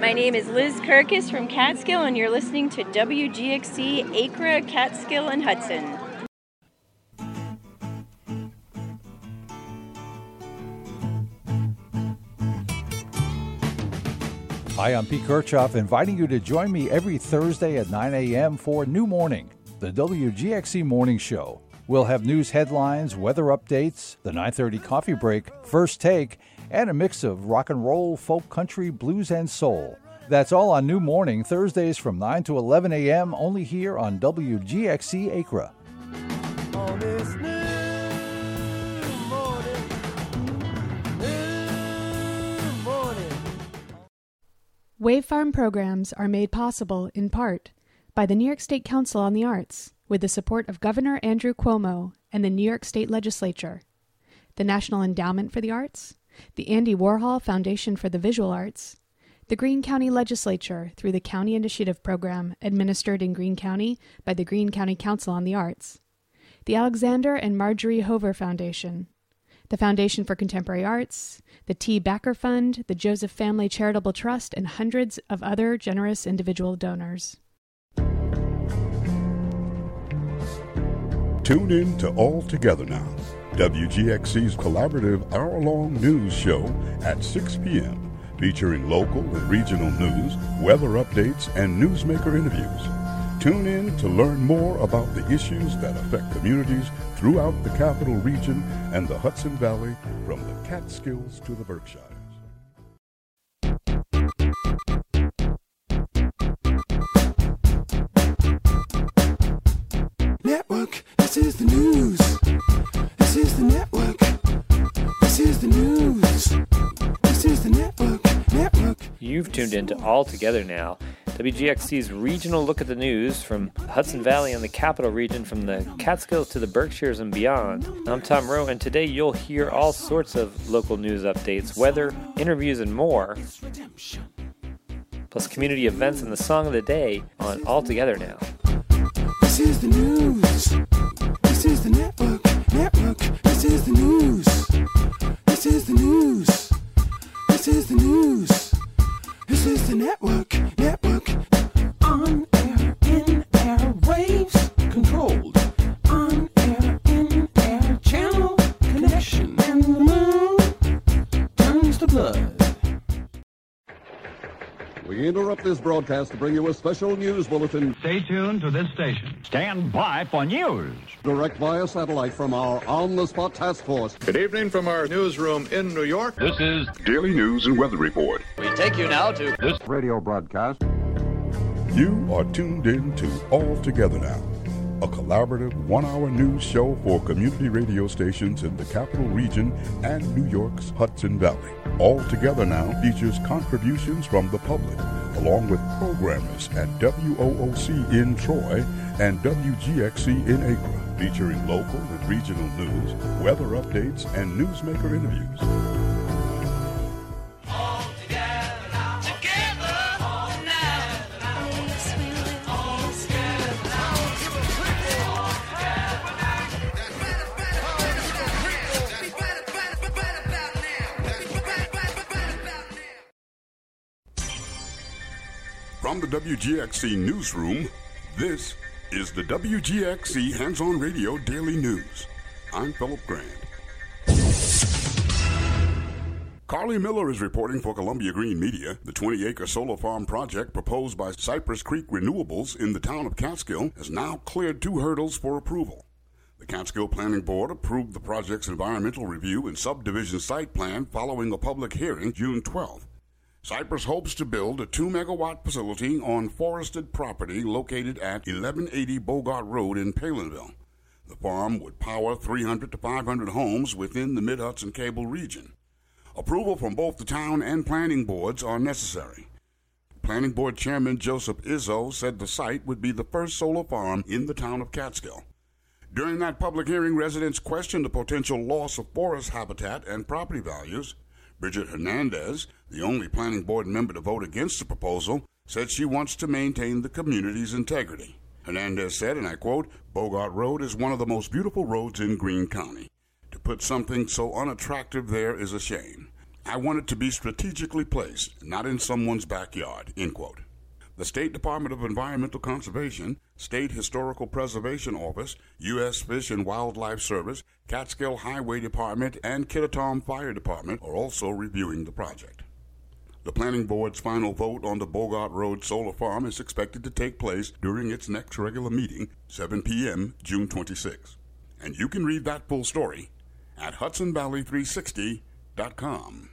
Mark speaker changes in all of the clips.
Speaker 1: My name is Liz Kirkus from Catskill, and you're listening to WGXC Acra, Catskill, and Hudson.
Speaker 2: Hi, I'm Pete Kirchhoff, inviting you to join me every Thursday at 9 a.m. for New Morning, the WGXC Morning Show. We'll have news headlines, weather updates, the 9:30 coffee break, First Take, and a mix of rock and roll, folk country, blues, and soul. That's all on New Morning, Thursdays from 9 to 11 a.m., only here on WGXC Acra.
Speaker 3: On this new morning.
Speaker 4: Wave Farm programs are made possible, in part, by the New York State Council on the Arts, with the support of Governor Andrew Cuomo and the New York State Legislature, the National Endowment for the Arts, the Andy Warhol Foundation for the Visual Arts, the Greene County Legislature through the County Initiative Program administered in Greene County by the Greene County Council on the Arts, the Alexander and Marjorie Hover Foundation, the Foundation for Contemporary Arts, the T. Backer Fund, the Joseph Family Charitable Trust, and hundreds of other generous individual donors.
Speaker 5: Tune in to All Together Now, WGXC's collaborative hour-long news show at 6 p.m., featuring local and regional news, weather updates, and newsmaker interviews. Tune in to learn more about the issues that affect communities throughout the Capital Region and the Hudson Valley, from the Catskills to the Berkshires.
Speaker 3: Network, this is the news. This is the network. This is the news. This is the network.
Speaker 6: You've tuned in to All Together Now, WGXC's regional look at the news from Hudson Valley and the Capital Region, from the Catskills to the Berkshires and beyond. I'm Tom Rowe, and today you'll hear all sorts of local news updates, weather, interviews, and more, plus community events and the song of the day on All Together Now.
Speaker 3: This is the news. This is the network. This is the news. This is the news. This is the news. This is the network. On air, in air, waves controlled. On air, in air, channel connection. And the moon turns to blood.
Speaker 7: We interrupt this broadcast to bring you a special news bulletin.
Speaker 8: Stay tuned to this station. Stand by for news.
Speaker 7: Direct via satellite from our on-the-spot task force.
Speaker 9: Good evening from our newsroom in New York.
Speaker 8: This is
Speaker 5: Daily News and Weather Report.
Speaker 9: We take you now to
Speaker 8: this
Speaker 5: Radio broadcast. You are tuned in to All Together Now, a collaborative one-hour news show for community radio stations in the Capital Region and New York's Hudson Valley. All Together Now features contributions from the public, along with programmers at WOOC in Troy and WGXC in Acre, featuring local and regional news, weather updates, and newsmaker interviews. From the WGXC Newsroom, this is the WGXC Hands-On Radio Daily News. I'm Philip Grant. Carly Miller is reporting for Columbia Green Media. The 20-acre solar farm project proposed by Cypress Creek Renewables in the town of Catskill has now cleared 2 hurdles for approval. The Catskill Planning Board approved the project's environmental review and subdivision site plan following a public hearing June 12th. Cypress hopes to build a 2-megawatt facility on forested property located at 1180 Bogart Road in Palinville. The farm would power 300 to 500 homes within the Mid-Hudson Cable region. Approval from both the town and planning boards are necessary. Planning Board Chairman Joseph Izzo said the site would be the first solar farm in the town of Catskill. During that public hearing, residents questioned the potential loss of forest habitat and property values. Bridget Hernandez, the only planning board member to vote against the proposal, said she wants to maintain the community's integrity. Hernandez said, and I quote, "Bogart Road is one of the most beautiful roads in Greene County. To put something so unattractive there is a shame. I want it to be strategically placed, not in someone's backyard, end quote. The State Department of Environmental Conservation, State Historical Preservation Office, U.S. Fish and Wildlife Service, Catskill Highway Department, and Kittatom Fire Department are also reviewing the project. The Planning Board's final vote on the Bogart Road Solar Farm is expected to take place during its next regular meeting, 7 p.m., June 26. And you can read that full story at HudsonValley360.com.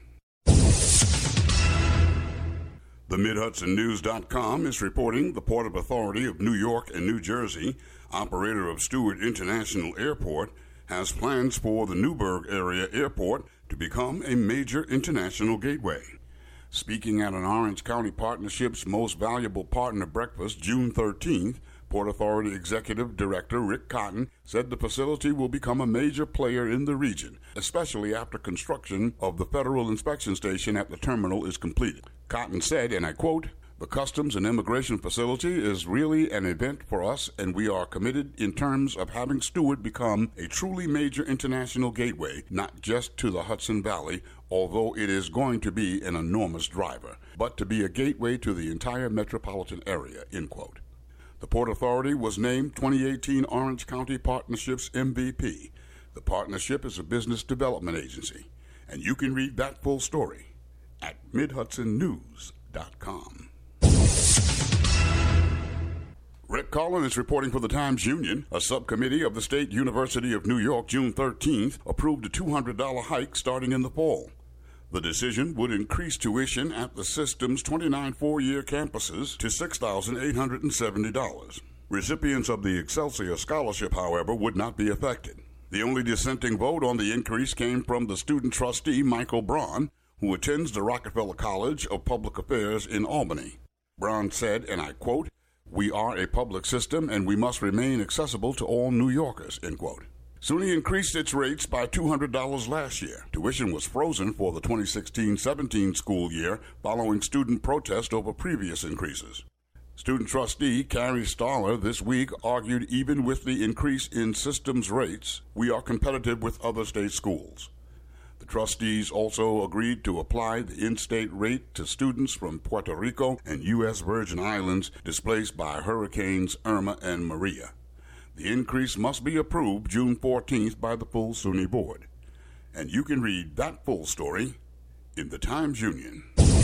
Speaker 5: The MidHudsonNews.com is reporting the Port Authority of New York and New Jersey, operator of Stewart International Airport, has plans for the Newburgh area airport to become a major international gateway. Speaking at an Orange County Partnership's Most Valuable Partner Breakfast June 13th, Port Authority Executive Director Rick Cotton said the facility will become a major player in the region, especially after construction of the Federal Inspection Station at the terminal is completed. Cotton said, and I quote, "The Customs and Immigration Facility is really an event for us, and we are committed in terms of having Stewart become a truly major international gateway, not just to the Hudson Valley, although it is going to be an enormous driver, but to be a gateway to the entire metropolitan area," end quote. The Port Authority was named 2018 Orange County Partnership's MVP. The partnership is a business development agency, and you can read that full story at MidHudsonNews.com. Rick Collin is reporting for the Times-Union. A subcommittee of the State University of New York, June 13th, approved a $200 hike starting in the fall. The decision would increase tuition at the system's 29 four-year campuses to $6,870. Recipients of the Excelsior Scholarship, however, would not be affected. The only dissenting vote on the increase came from the student trustee Michael Braun, who attends the Rockefeller College of Public Affairs in Albany. Braun said, and I quote, "We are a public system and we must remain accessible to all New Yorkers," end quote. SUNY increased its rates by $200 last year. Tuition was frozen for the 2016-17 school year following student protest over previous increases. Student trustee Carrie Staller this week argued even with the increase in systems rates, we are competitive with other state schools. The trustees also agreed to apply the in-state rate to students from Puerto Rico and U.S. Virgin Islands displaced by Hurricanes Irma and Maria. The increase must be approved June 14th by the full SUNY board. And you can read that full story in the Times-Union.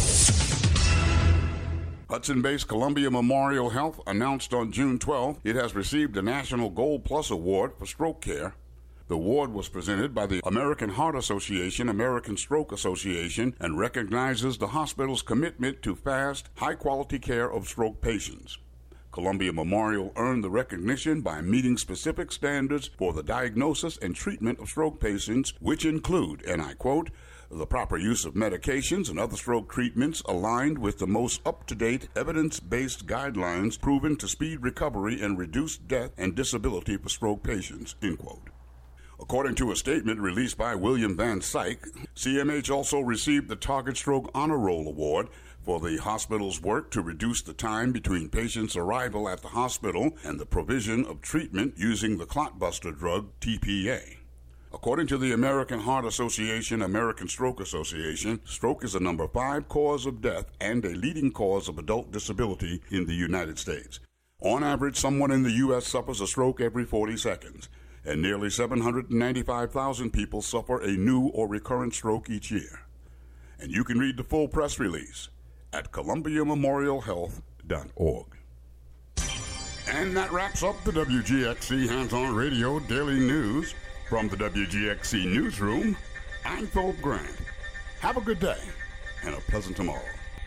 Speaker 5: Hudson-based Columbia Memorial Health announced on June 12th it has received a National Gold Plus Award for stroke care. The award was presented by the American Heart Association, American Stroke Association, and recognizes the hospital's commitment to fast, high-quality care of stroke patients. Columbia Memorial earned the recognition by meeting specific standards for the diagnosis and treatment of stroke patients, which include, and I quote, "the proper use of medications and other stroke treatments aligned with the most up-to-date evidence-based guidelines proven to speed recovery and reduce death and disability for stroke patients," end quote. According to a statement released by William Van Syke, CMH also received the Target Stroke Honor Roll Award for the hospital's work to reduce the time between patients' arrival at the hospital and the provision of treatment using the clotbuster drug TPA. According to the American Heart Association, American Stroke Association, stroke is the number 5 cause of death and a leading cause of adult disability in the United States. On average, someone in the U.S. suffers a stroke every 40 seconds, and nearly 795,000 people suffer a new or recurrent stroke each year. And you can read the full press release at columbiamemorialhealth.org. And that wraps up the WGXC Hands-On Radio Daily News. From the WGXC Newsroom, I'm Philip Grant. Have a good day and a pleasant tomorrow.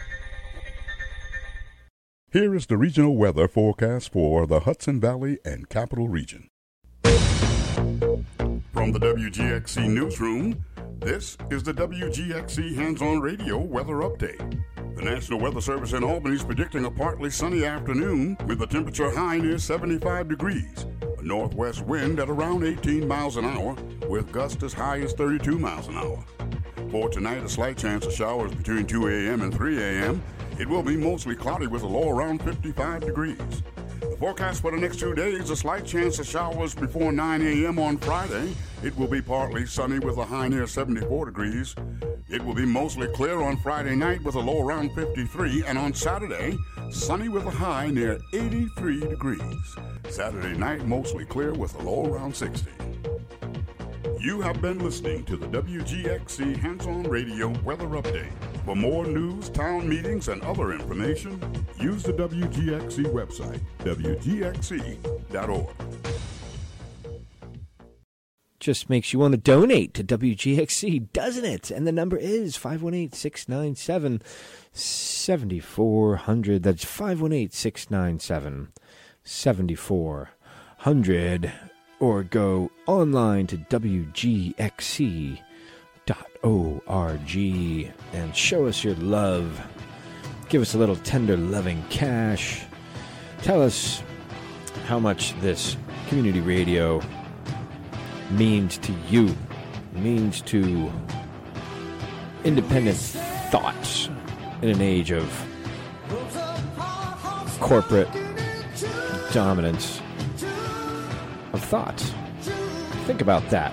Speaker 5: Here is the regional weather forecast for the Hudson Valley and Capital Region. From the WGXC Newsroom, this is the WGXC Hands-On Radio Weather Update. The National Weather Service in Albany is predicting a partly sunny afternoon with a temperature high near 75 degrees. A northwest wind at around 18 miles an hour with gusts as high as 32 miles an hour. For tonight, a slight chance of showers between 2 a.m. and 3 a.m. It will be mostly cloudy with a low around 55 degrees. The The forecast for the next 2 days, a slight chance of showers before 9 a.m. on Friday. It will be partly sunny with a high near 74 degrees. It will be mostly clear on Friday night with a low around 53, and on Saturday, sunny with a high near 83 degrees. Saturday night, mostly clear with a low around 60. You have been listening to the WGXC Hands-On Radio Weather Update. For more news, town meetings, and other information, use the WGXC website, wgxc.org.
Speaker 10: Just makes you want to donate to WGXC, doesn't it? And the number is 518-697-7400. That's 518-697-7400. Or go online to WGXC.org and show us your love. Give us a little tender, loving cash. Tell us how much this community radio means to you, means to independent thoughts in an age of corporate dominance of thoughts. Think about that.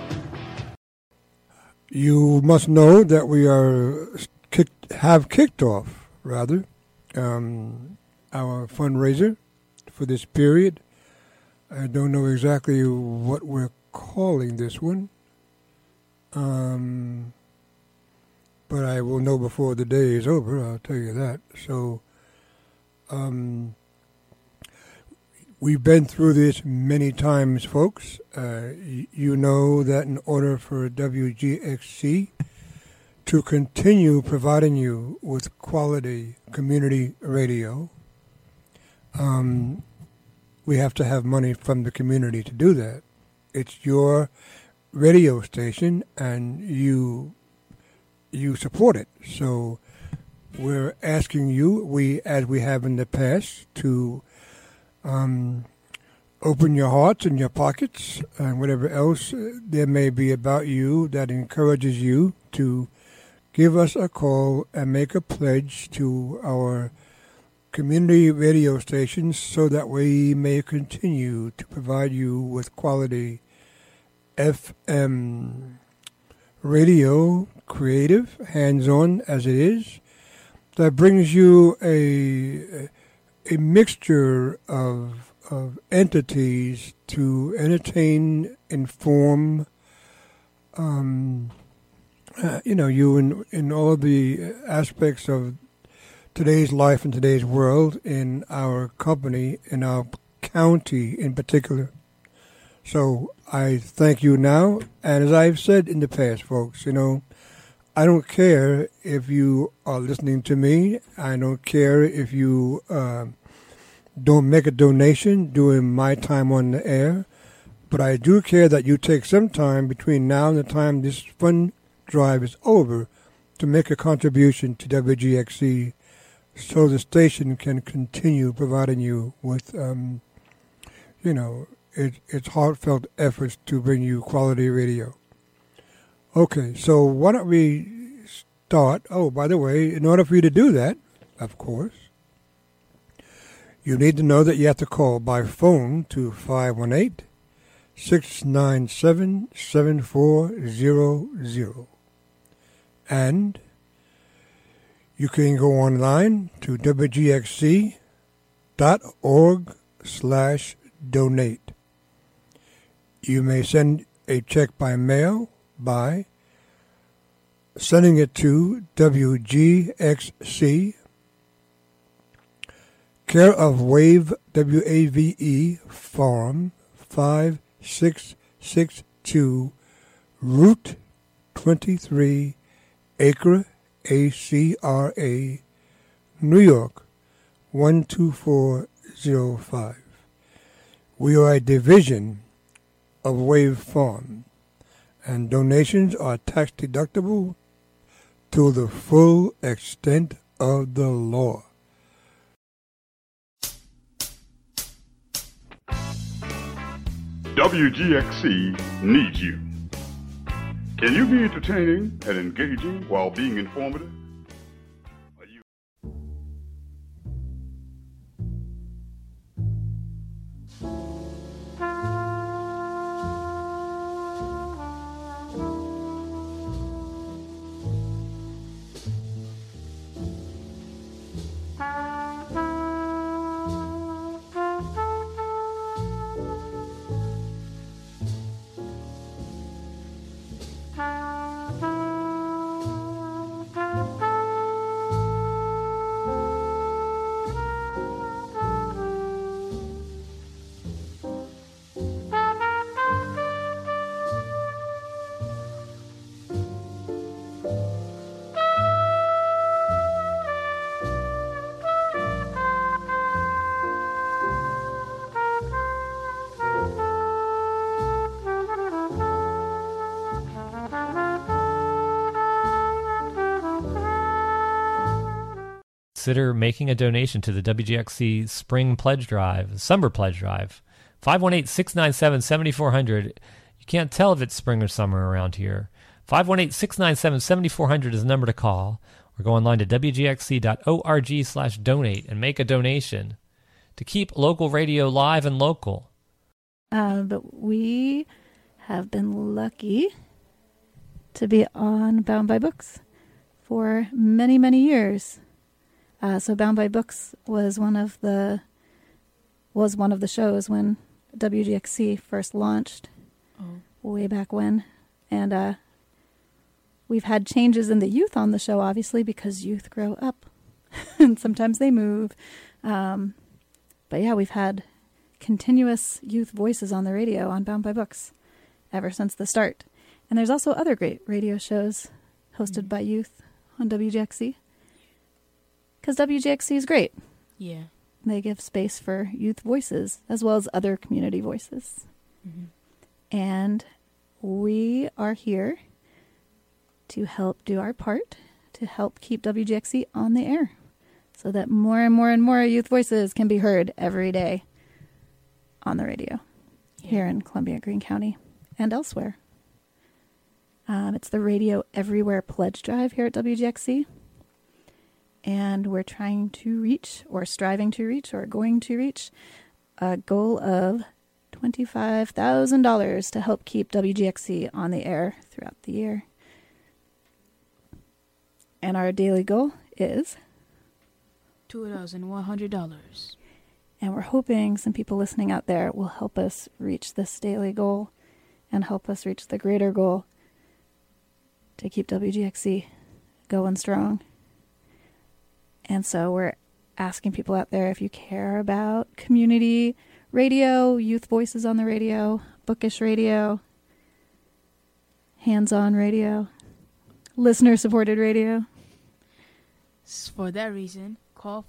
Speaker 11: You must know that we have kicked off our fundraiser for this period. I don't know exactly what we're calling this one, but I will know before the day is over, I'll tell you that. So we've been through this many times, folks. You know that in order for WGXC to continue providing you with quality community radio, we have to have money from the community to do that. It's your radio station, and you support it. So we're asking you, as we have in the past, to open your hearts and your pockets and whatever else there may be about you that encourages you to give us a call and make a pledge to our community radio stations so that we may continue to provide you with quality FM radio, creative, hands-on as it is, that brings you a mixture of entities to entertain, inform, you in all of the aspects of today's life and today's world in our company, in our county in particular. So I thank you now, and as I've said in the past, folks, I don't care if you are listening to me. I don't care if you don't make a donation during my time on the air, but I do care that you take some time between now and the time this fund drive is over to make a contribution to WGXC so the station can continue providing you with, its heartfelt efforts to bring you quality radio. Okay, so why don't we start? Oh, by the way, in order for you to do that, of course, you need to know that you have to call by phone to 518-697-7400. And you can go online to wgxc.org/donate. You may send a check by mail by sending it to WGXC, care of Wave, WAVE, Farm, 5662, Route 23, Acre, ACRA, New York, 12405. We are a division of Wave Farm, and donations are tax deductible to the full extent of the law.
Speaker 5: WGXC needs you. Can you be entertaining and engaging while being informative?
Speaker 6: consider making a donation to the WGXC Spring Pledge Drive, Summer Pledge Drive. 518-697-7400. You can't tell if it's spring or summer around here. 518-697-7400 is the number to call. Or go online to wgxc.org/donate and make a donation to keep local radio live and local.
Speaker 12: But we have been lucky to be on Bound by Books for many, many years. So Bound by Books was one of the shows when WGXC first launched way back when. And we've had changes in the youth on the show, obviously, because youth grow up and sometimes they move. But yeah, we've had continuous youth voices on the radio on Bound by Books ever since the start. And there's also other great radio shows hosted by youth on WGXC. Because WGXC is great.
Speaker 13: Yeah.
Speaker 12: They give space for youth voices as well as other community voices.
Speaker 13: Mm-hmm.
Speaker 12: And we are here to help do our part to help keep WGXC on the air so that more and more and more youth voices can be heard every day on the radio here in Columbia, Greene County, and elsewhere. It's the Radio Everywhere Pledge Drive here at WGXC. And we're trying to reach, or striving to reach, or going to reach a goal of $25,000 to help keep WGXC on the air throughout the year. And our daily goal is
Speaker 13: $2,100.
Speaker 12: And we're hoping some people listening out there will help us reach this daily goal and help us reach the greater goal to keep WGXC going strong. And so we're asking people out there, if you care about community radio, youth voices on the radio, bookish radio, hands-on radio, listener-supported radio.
Speaker 13: For that reason, call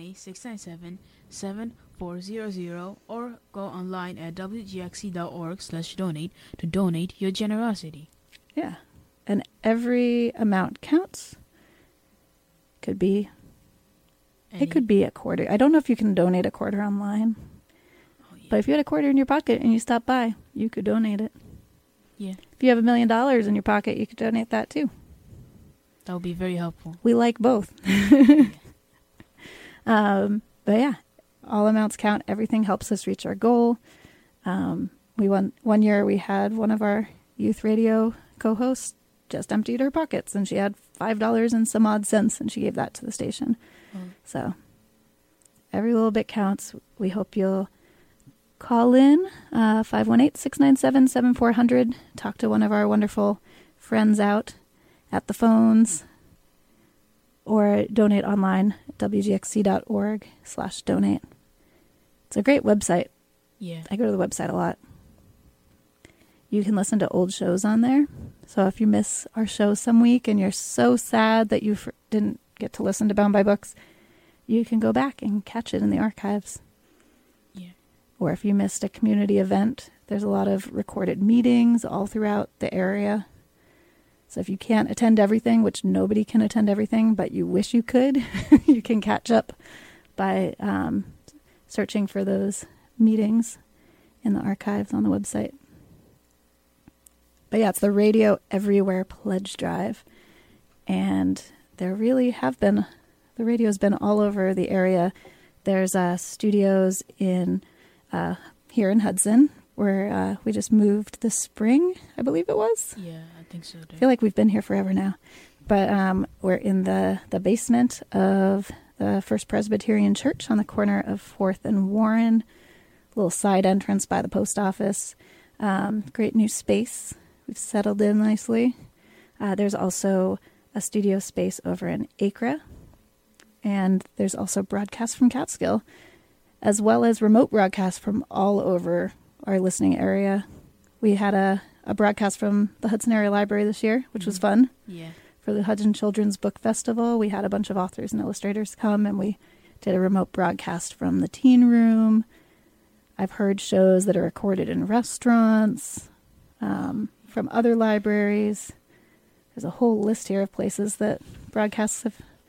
Speaker 13: 518-697-7400 or go online at wgxc.org/donate to donate your generosity.
Speaker 12: Yeah. And every amount counts. Could be... It could be a quarter. I don't know if you can donate a quarter online. But if you had a quarter in your pocket and you stopped by, you could donate it.
Speaker 13: Yeah.
Speaker 12: If you have $1 million in your pocket, you could donate that too.
Speaker 13: That would be very helpful.
Speaker 12: We like both. But yeah, all amounts count. Everything helps us reach our goal. One year we had one of our youth radio co-hosts just emptied her pockets and she had $5 and some odd cents and she gave that to the station. So every little bit counts. We hope you'll call in 518-697-7400. Talk to one of our wonderful friends out at the phones or donate online at wgxc.org/donate. It's a great website.
Speaker 13: Yeah.
Speaker 12: I go to the website a lot. You can listen to old shows on there. So if you miss our show some week and you're so sad that you didn't get to listen to Bound by Books, you can go back and catch it in the archives.
Speaker 13: Yeah.
Speaker 12: Or if you missed a community event, there's a lot of recorded meetings all throughout the area. So if you can't attend everything, which nobody can attend everything, but you wish you could, you can catch up by searching for those meetings in the archives on the website. But yeah, it's the Radio Everywhere Pledge Drive. And there really have been, the radio's been all over the area. There's studios in here in Hudson where we just moved this spring, I believe it was.
Speaker 13: Yeah, I think so.
Speaker 12: I feel like we've been here forever now. But we're in the basement of the First Presbyterian Church on the corner of 4th and Warren. Little side entrance by the post office. Great new space. We've settled in nicely. There's also a studio space over in Acra. And there's also broadcasts from Catskill, as well as remote broadcasts from all over our listening area. We had a broadcast from the Hudson Area Library this year, which was fun.
Speaker 13: Yeah.
Speaker 12: For the Hudson Children's Book Festival, we had a bunch of authors and illustrators come, and we did a remote broadcast from the Teen Room. I've heard shows that are recorded in restaurants, from other libraries. There's a whole list here of places that broadcasts have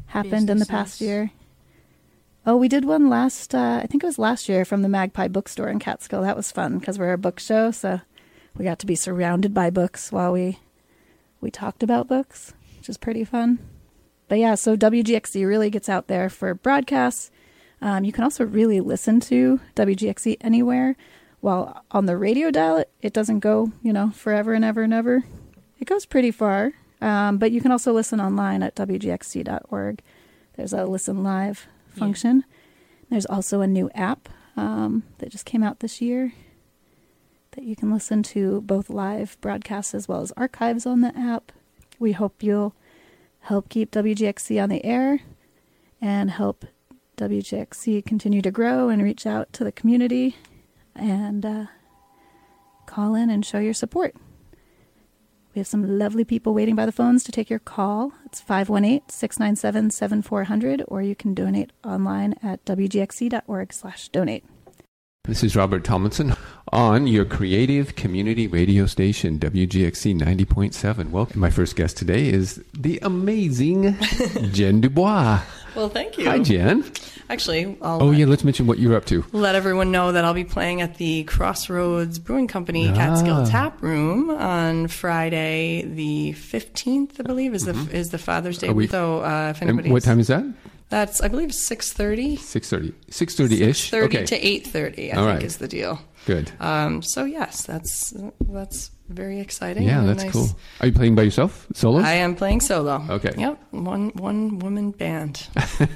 Speaker 12: happened in the past year. Oh, we did one last, I think it was last year, from the Magpie Bookstore in Catskill. That was fun because we're a book show, so we got to be surrounded by books while we talked about books, which is pretty fun. But yeah, so WGXC really gets out there for broadcasts. You can also really listen to WGXC anywhere. While on the radio dial, it doesn't go, forever and ever and ever. It goes pretty far. But you can also listen online at WGXC.org. There's a listen live function. There's also a new app that just came out this year that you can listen to both live broadcasts as well as archives on the app. We hope you'll help keep WGXC on the air and help WGXC continue to grow and reach out to the community and call in and show your support. We have some lovely people waiting by the phones to take your call. It's 518-697-7400, or you can donate online at wgxc.org/donate.
Speaker 14: This is Robert Tomlinson on your creative community radio station, WGXC 90.7. Welcome. My first guest today is the amazing Jen Dubois.
Speaker 15: Well, thank you.
Speaker 14: Hi, Jen.
Speaker 15: Actually,
Speaker 14: let's mention what you're up to.
Speaker 15: Let everyone know that I'll be playing at the Crossroads Brewing Company Catskill Tap Room on Friday the 15th, I believe, is the Father's Day. So if anybody,
Speaker 14: what time is that?
Speaker 15: That's, I believe, 6:30.
Speaker 14: 6:30-ish?
Speaker 15: 6:30
Speaker 14: okay.
Speaker 15: to 8:30, I think is the deal.
Speaker 14: Good.
Speaker 15: So yes, that's very exciting.
Speaker 14: Yeah, that's cool. Are you playing by yourself, solo?
Speaker 15: I am playing solo.
Speaker 14: Okay.
Speaker 15: Yep, one woman band.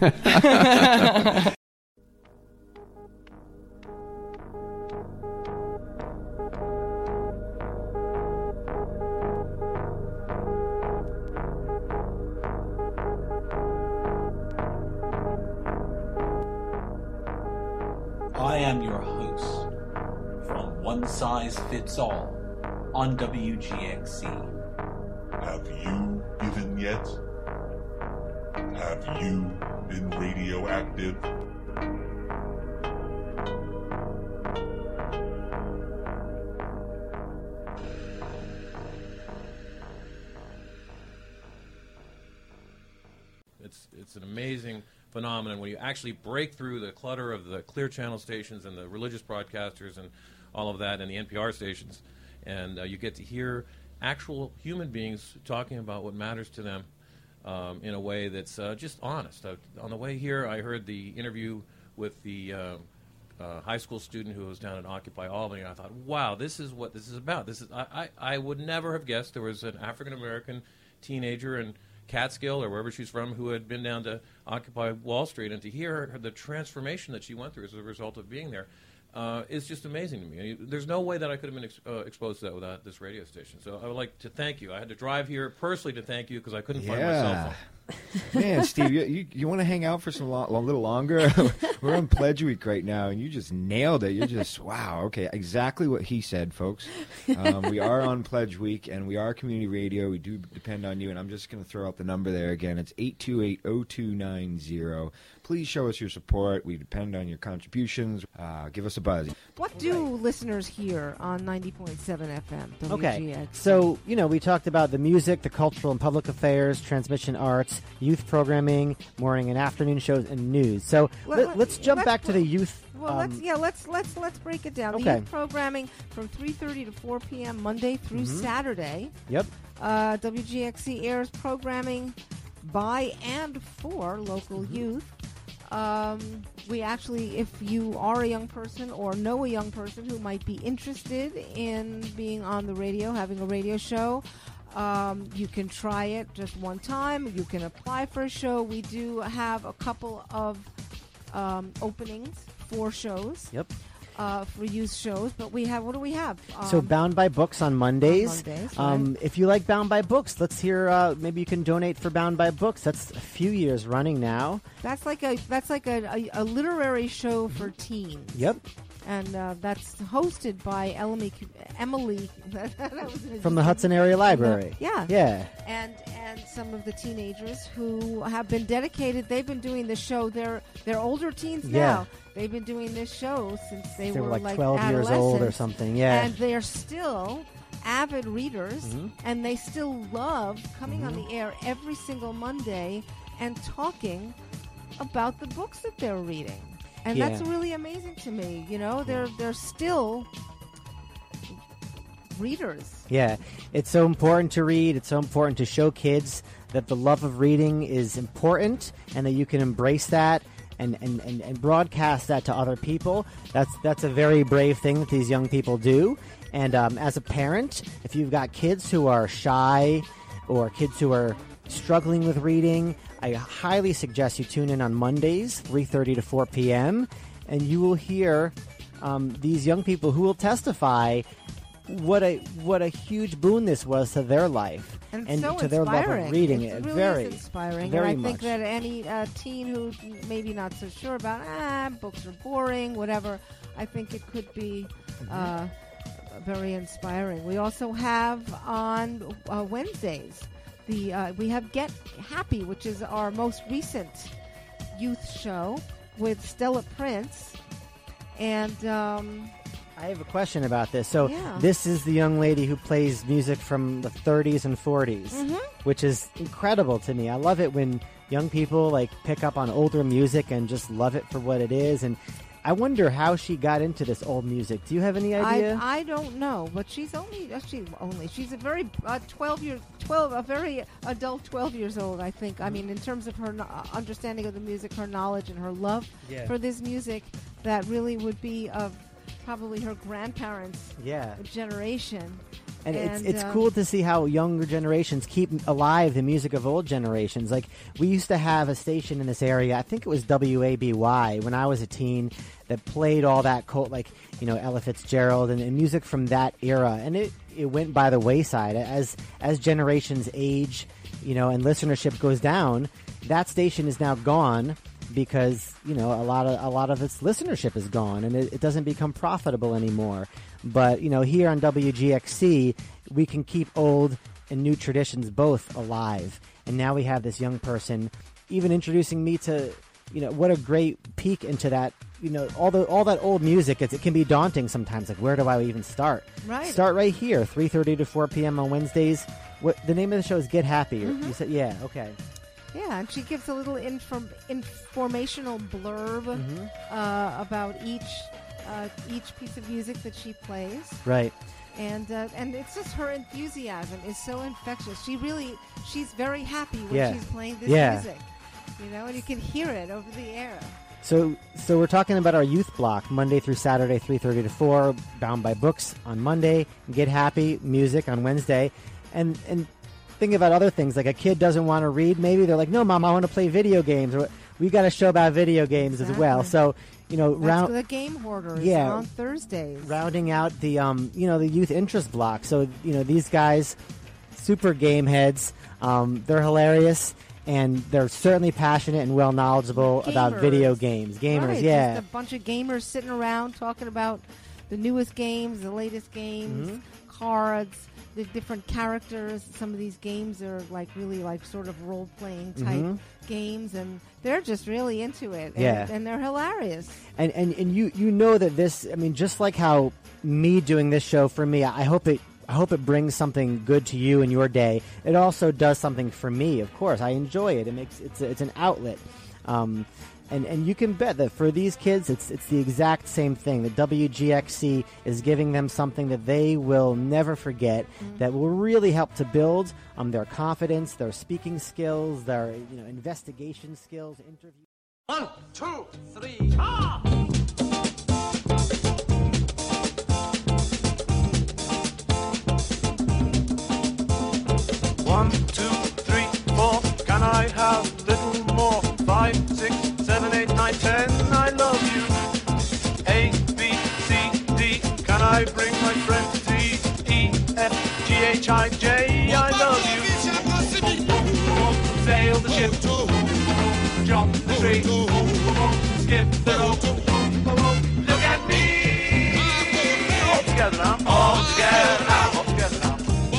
Speaker 16: I am your host from One Size Fits All on WGXC.
Speaker 17: Have you given yet? Have you been radioactive?
Speaker 18: It's an amazing phenomenon when you actually break through the clutter of the Clear Channel stations and the religious broadcasters and all of that and the NPR stations, and you get to hear actual human beings talking about what matters to them in a way that's just honest. On the way here, I heard the interview with the high school student who was down at Occupy Albany, and I thought, wow, this is what this is about. I would never have guessed there was an African-American teenager in Catskill or wherever she's from who had been down to Occupy Wall Street, and to hear the transformation that she went through as a result of being there is just amazing to me. There's no way that I could have been exposed to that without this radio station. So I would like to thank you. I had to drive here personally to thank you because I couldn't find my cell phone.
Speaker 10: Man, Steve, you want to hang out for a little longer? We're on Pledge Week right now, and you just nailed it. You're just, wow, okay, exactly what he said, folks. We are on Pledge Week, and we are community radio. We do depend on you, and I'm just going to throw out the number there again. It's 828-0290. Please show us your support. We depend on your contributions. Give us a buzz.
Speaker 19: What do listeners hear on 90.7 FM, WGX?
Speaker 20: Okay, so, we talked about the music, the cultural and public affairs, transmission arts, youth programming, morning and afternoon shows, and news. So let's jump back to the youth.
Speaker 19: Well, let's break it down.
Speaker 20: Okay.
Speaker 19: The youth programming from 3:30 to 4 p.m. Monday through Saturday.
Speaker 20: Yep.
Speaker 19: WGXC airs programming by and for local youth. We actually, if you are a young person or know a young person who might be interested in being on the radio, having a radio show, you can try it just one time. You can apply for a show. We do have a couple of openings for shows.
Speaker 20: Yep.
Speaker 19: For youth shows, but we have, what do we have?
Speaker 20: So Bound by Books on Mondays.
Speaker 19: Right.
Speaker 20: If you like Bound by Books, let's hear, maybe you can donate for Bound by Books. That's a few years running now.
Speaker 19: That's like a literary show for teens.
Speaker 20: Yep.
Speaker 19: And that's hosted by Emily
Speaker 20: from the Hudson Area Library.
Speaker 19: Yeah. And some of the teenagers who have been dedicated. They've been doing this show. They're older teens now. They've been doing this show since they were
Speaker 20: like 12 years old or something. Yeah.
Speaker 19: And they're still avid readers, and they still love coming on the air every single Monday and talking about the books that they're reading. And that's really amazing to me. You know, they're still readers.
Speaker 20: Yeah, it's so important to read. It's so important to show kids that the love of reading is important and that you can embrace that and broadcast that to other people. That's a very brave thing that these young people do. And as a parent, if you've got kids who are shy or kids who are struggling with reading, I highly suggest you tune in on Mondays, 3:30 to 4 p.m., and you will hear these young people who will testify what a huge boon this was to their life
Speaker 19: and
Speaker 20: so
Speaker 19: to
Speaker 20: their love of reading.
Speaker 19: It really
Speaker 20: very
Speaker 19: is inspiring.
Speaker 20: Very
Speaker 19: and I think
Speaker 20: much.
Speaker 19: that any teen who maybe not so sure about books are boring, whatever, I think it could be very inspiring. We also have on Wednesdays we have Get Happy, which is our most recent youth show with Stella Prince. And
Speaker 20: I have a question about this. So
Speaker 19: Yeah.
Speaker 20: this is the young lady who plays music from the 30s and 40s, which is incredible to me. I love it when young people like pick up on older music and just love it for what it is. And I wonder how she got into this old music. Do you have any idea?
Speaker 19: I don't know, but she's she's a very 12 very adult 12 years old, I think. I mean, in terms of her understanding of the music, her knowledge and her love for this music, that really would be of probably her grandparents' generation.
Speaker 20: And it's cool to see how younger generations keep alive the music of old generations. Like, we used to have a station in this area, I think it was WABY, when I was a teen, that played all that Ella Fitzgerald and music from that era. And it went by the wayside. As generations age, and listenership goes down, that station is now gone because, a lot of its listenership is gone and it doesn't become profitable anymore. But, here on WGXC, we can keep old and new traditions both alive. And now we have this young person even introducing me to, what a great peek into that, all that old music. It can be daunting sometimes. Like, where do I even start?
Speaker 19: Right.
Speaker 20: Start right here, 3:30 to 4 p.m. on Wednesdays. The name of the show is Get Happy. You said, yeah, okay.
Speaker 19: Yeah, and she gives a little informational blurb about each piece of music that she plays.
Speaker 20: Right.
Speaker 19: And it's just her enthusiasm is so infectious. She's very happy when she's playing this music. And you can hear it over the air.
Speaker 20: So we're talking about our youth block, Monday through Saturday, 3:30 to 4, Bound by Books on Monday, Get Happy, music on Wednesday. And think about other things, like a kid doesn't want to read, maybe they're like, no, Mom, I want to play video games. Or we got a show about video games as well. So,
Speaker 19: that's the Game Hoarders on Thursdays.
Speaker 20: Rounding out the the youth interest block. So, these guys, super game heads, they're hilarious. And they're certainly passionate and well knowledgeable about video games. Gamers,
Speaker 19: right,
Speaker 20: yeah.
Speaker 19: Just a bunch of gamers sitting around talking about the newest games, the latest games, cards, the different characters. Some of these games are really sort of role-playing type games, and they're just really into it. And they're hilarious.
Speaker 20: And you know that this, I mean, just like how me doing this show for me, I hope it brings something good to you in your day. It also does something for me, of course. I enjoy it. It's an outlet. And you can bet that for these kids, it's the exact same thing. The WGXC is giving them something that they will never forget, that will really help to build their confidence, their speaking skills, their investigation skills, interview.
Speaker 9: 1, 2, 3, ah! 1, 2, 3, 4. Can I have a little more? 5, 6, 7, 8, 9, 10. I love you. A, B, C, D. Can I bring my friend D, E, F, G, H, I, J? I love you. Sail the ship. Drop the tree. Skip the rope. Look at me. All together now. All together now. All together now.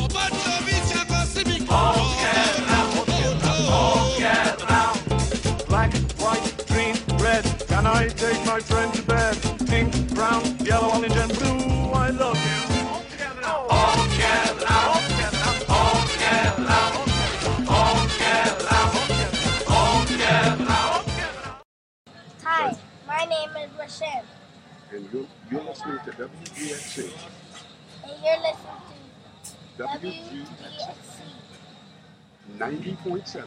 Speaker 9: Black, white, green, red. Can I take my friend to bed? Pink, brown, yellow, orange, and blue. I love you. All together now. All together now. All together now. All together now. All together now. All
Speaker 5: WGXC.
Speaker 21: And you're listening to WGXC
Speaker 5: 90.7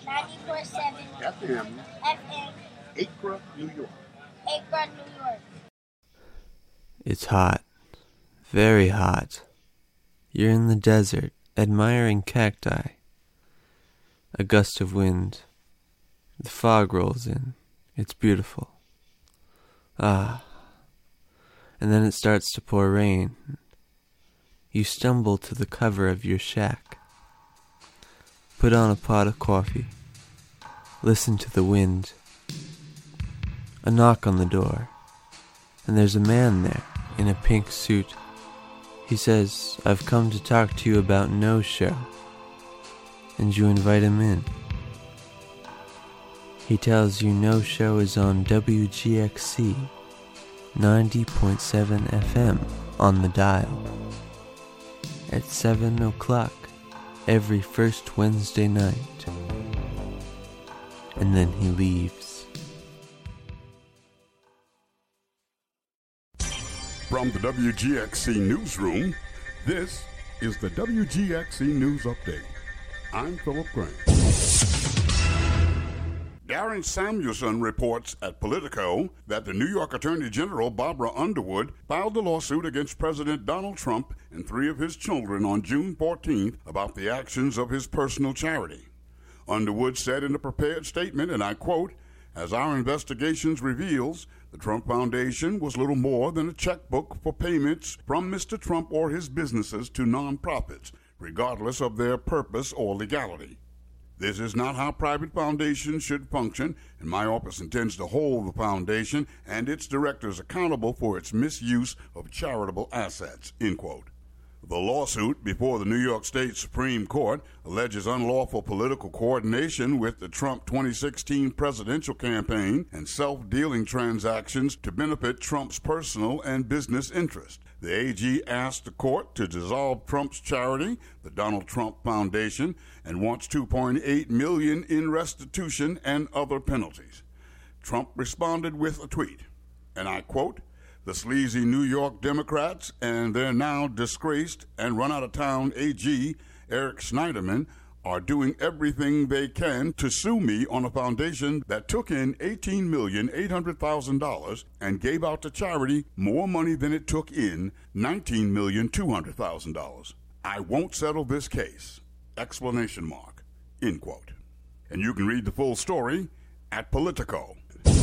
Speaker 5: FM, Acre, New York.
Speaker 21: Acre, New York.
Speaker 22: It's hot. Very hot. You're in the desert, admiring cacti. A gust of wind. The fog rolls in. It's beautiful. Ah. And then it starts to pour rain. You stumble to the cover of your shack. Put on a pot of coffee. Listen to the wind. A knock on the door. And there's a man there, in a pink suit. He says, "I've come to talk to you about No Show." And you invite him in. He tells you No Show is on WGXC 90.7 FM on the dial. At 7 o'clock every first Wednesday night. And then he leaves.
Speaker 5: From the WGXC Newsroom, this is the WGXC News Update. I'm Philip Grant. Darren Samuelson reports at Politico that the New York Attorney General Barbara Underwood filed a lawsuit against President Donald Trump and 3 of his children on June 14th about the actions of his personal charity. Underwood said in a prepared statement, and I quote, "As our investigations reveals, the Trump Foundation was little more than a checkbook for payments from Mr. Trump or his businesses to nonprofits, regardless of their purpose or legality. This is not how private foundations should function, and my office intends to hold the foundation and its directors accountable for its misuse of charitable assets," end quote. The lawsuit before the New York State Supreme Court alleges unlawful political coordination with the Trump 2016 presidential campaign and self-dealing transactions to benefit Trump's personal and business interests. The AG asked the court to dissolve Trump's charity, the Donald Trump Foundation, and wants $2.8 million in restitution and other penalties. Trump responded with a tweet, and I quote, "The sleazy New York Democrats and their now disgraced and run-out-of-town AG, Eric Schneiderman, are doing everything they can to sue me on a foundation that took in $18,800,000 and gave out to charity more money than it took in, $19,200,000. I won't settle this case, ! End quote. And you can read the full story at Politico.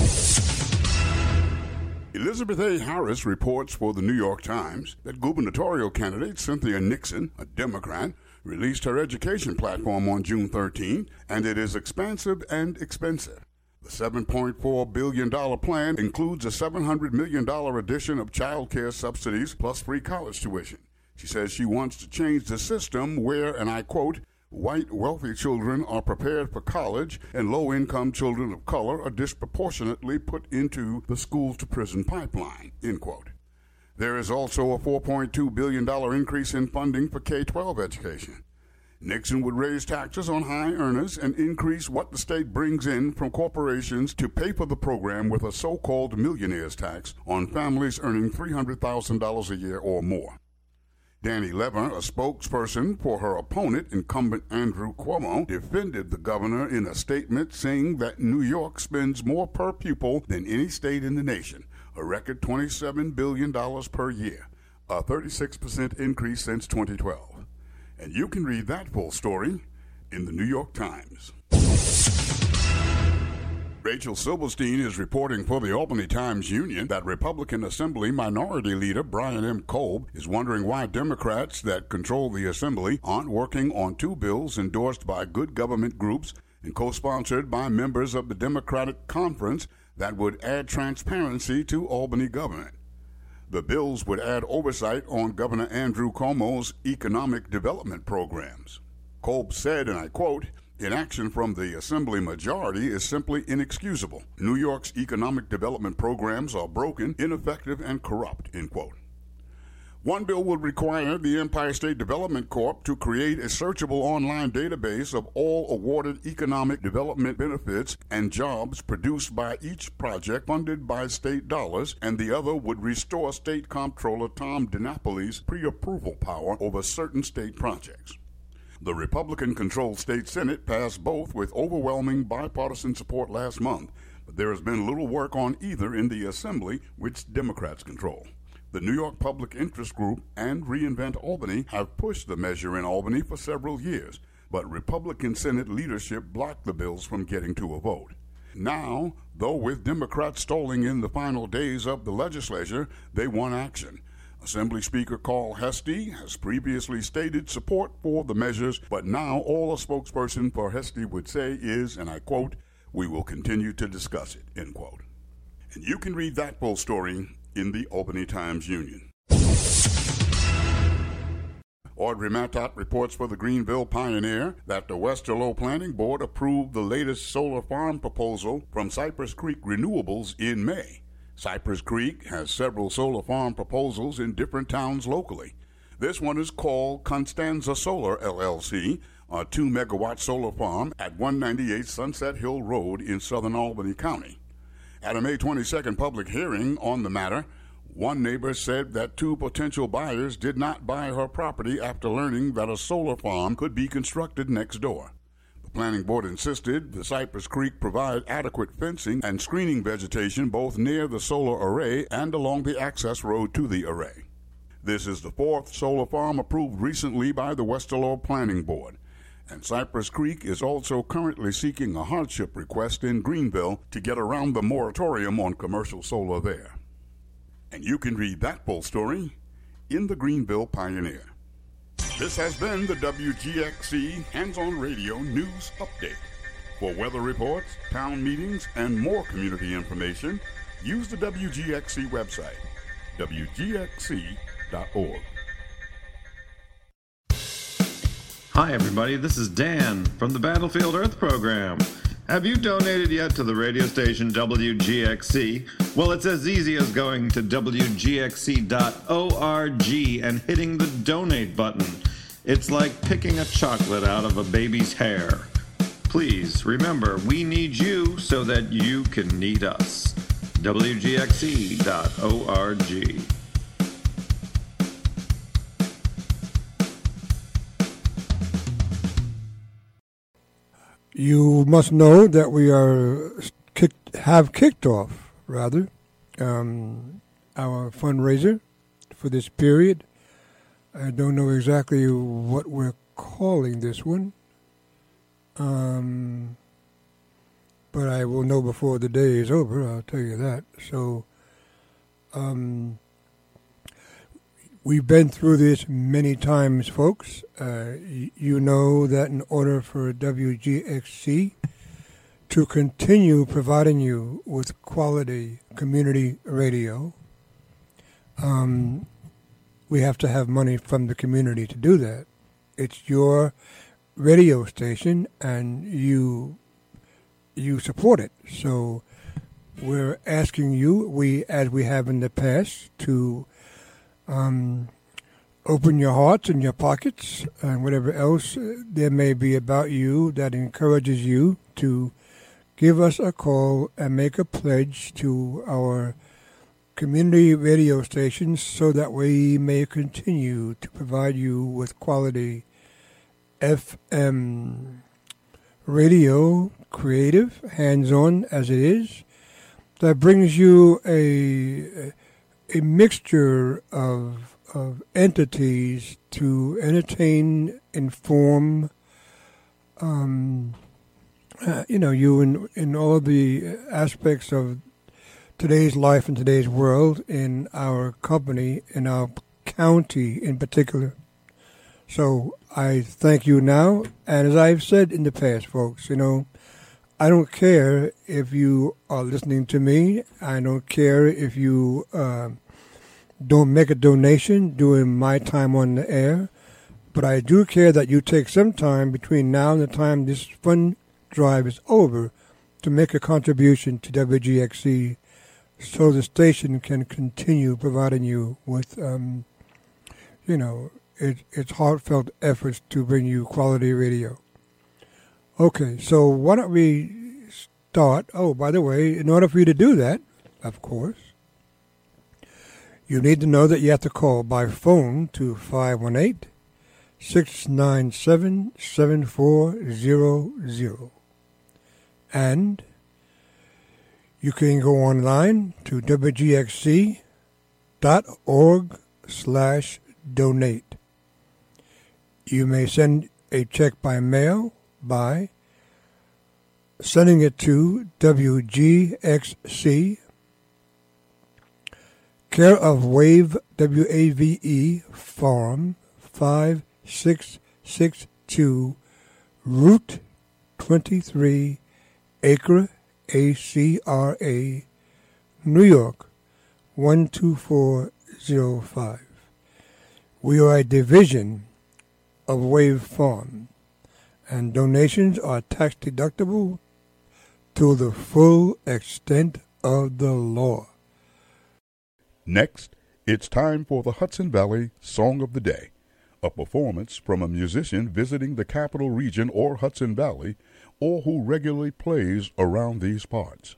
Speaker 5: Elizabeth A. Harris reports for the New York Times that gubernatorial candidate Cynthia Nixon, a Democrat, released her education platform on June 13, and it is expansive and expensive. The $7.4 billion plan includes a $700 million addition of child care subsidies plus free college tuition. She says she wants to change the system where, and I quote, "white wealthy children are prepared for college and low-income children of color are disproportionately put into the schools-to-prison pipeline," end quote. There is also a $4.2 billion increase in funding for K-12 education. Nixon would raise taxes on high earners and increase what the state brings in from corporations to pay for the program with a so-called millionaire's tax on families earning $300,000 a year or more. Danny Lever, a spokesperson for her opponent, incumbent Andrew Cuomo, defended the governor in a statement saying that New York spends more per pupil than any state in the nation, a record $27 billion per year, a 36% increase since 2012. And you can read that full story in the New York Times. Rachel Silverstein is reporting for the Albany Times-Union that Republican Assembly Minority Leader Brian M. Kolb is wondering why Democrats that control the Assembly aren't working on 2 bills endorsed by good government groups and co-sponsored by members of the Democratic Conference that would add transparency to Albany government. The bills would add oversight on Governor Andrew Cuomo's economic development programs. Kolb said, and I quote, "Inaction from the Assembly majority is simply inexcusable. New York's economic development programs are broken, ineffective, and corrupt," end quote. One bill would require the Empire State Development Corp to create a searchable online database of all awarded economic development benefits and jobs produced by each project funded by state dollars, and the other would restore State Comptroller Tom DiNapoli's pre-approval power over certain state projects. The Republican-controlled state Senate passed both with overwhelming bipartisan support last month, but there has been little work on either in the Assembly, which Democrats control. The New York Public Interest Group and Reinvent Albany have pushed the measure in Albany for several years, but Republican Senate leadership blocked the bills from getting to a vote. Now, though with Democrats stalling in the final days of the legislature, they want action. Assembly Speaker Carl Heastie has previously stated support for the measures, but now all a spokesperson for Heastie would say is, and I quote, "We will continue to discuss it," end quote. And you can read that full story in the Albany Times-Union. Audrey Mattot reports for the Greenville Pioneer that the Westerlo Planning Board approved the latest solar farm proposal from Cypress Creek Renewables in May. Cypress Creek has several solar farm proposals in different towns locally. This one is called Constanza Solar, LLC, a 2-megawatt solar farm at 198 Sunset Hill Road in southern Albany County. At a May 22nd public hearing on the matter, one neighbor said that 2 potential buyers did not buy her property after learning that a solar farm could be constructed next door. The planning board insisted the Cypress Creek provide adequate fencing and screening vegetation both near the solar array and along the access road to the array. This is the 4th solar farm approved recently by the Westerlo Planning Board. And Cypress Creek is also currently seeking a hardship request in Greenville to get around the moratorium on commercial solar there. And you can read that full story in the Greenville Pioneer. This has been the WGXC Hands-On Radio News Update. For weather reports, town meetings, and more community information, use the WGXC website, wgxc.org.
Speaker 1: Hi, everybody. This is Dan from the Battlefield Earth program. Have you donated yet to the radio station WGXC? Well, it's as easy as going to WGXC.org and hitting the donate button. It's like picking a chocolate out of a baby's hair. Please remember, we need you so that you can need us. WGXC.org.
Speaker 11: You must know that we have kicked off our fundraiser for this period. I don't know exactly what we're calling this one, but I will know before the day is over, I'll tell you that. So we've been through this many times, folks. You know that in order for WGXC to continue providing you with quality community radio, we have to have money from the community to do that. It's your radio station, and you support it. So we're asking you, as we have in the past, to open your hearts and your pockets and whatever else there may be about you that encourages you to give us a call and make a pledge to our community radio stations so that we may continue to provide you with quality FM radio, creative, hands-on as it is, that brings you a mixture of entities to entertain, inform, you in all of the aspects of today's life and today's world in our company, in our county in particular. So I thank you now, and as I've said in the past, folks, I don't care if you are listening to me. I don't care if you don't make a donation during my time on the air, but I do care that you take some time between now and the time this fund drive is over to make a contribution to WGXC so the station can continue providing you with its heartfelt efforts to bring you quality radio. Okay, so why don't we start? Oh, by the way, in order for you to do that, of course, you need to know that you have to call by phone to 518-697-7400. And you can go online to wgxc.org/donate. You may send a check by mail by sending it to WGXC, care of Wave, WAVE, Farm, 5662, Route 23, Acre, ACRA, New York, 12405. We are a division of Wave Farm, and donations are tax deductible to the full extent of the law.
Speaker 5: Next, it's time for the Hudson Valley Song of the Day, a performance from a musician visiting the Capital Region or Hudson Valley, or who regularly plays around these parts.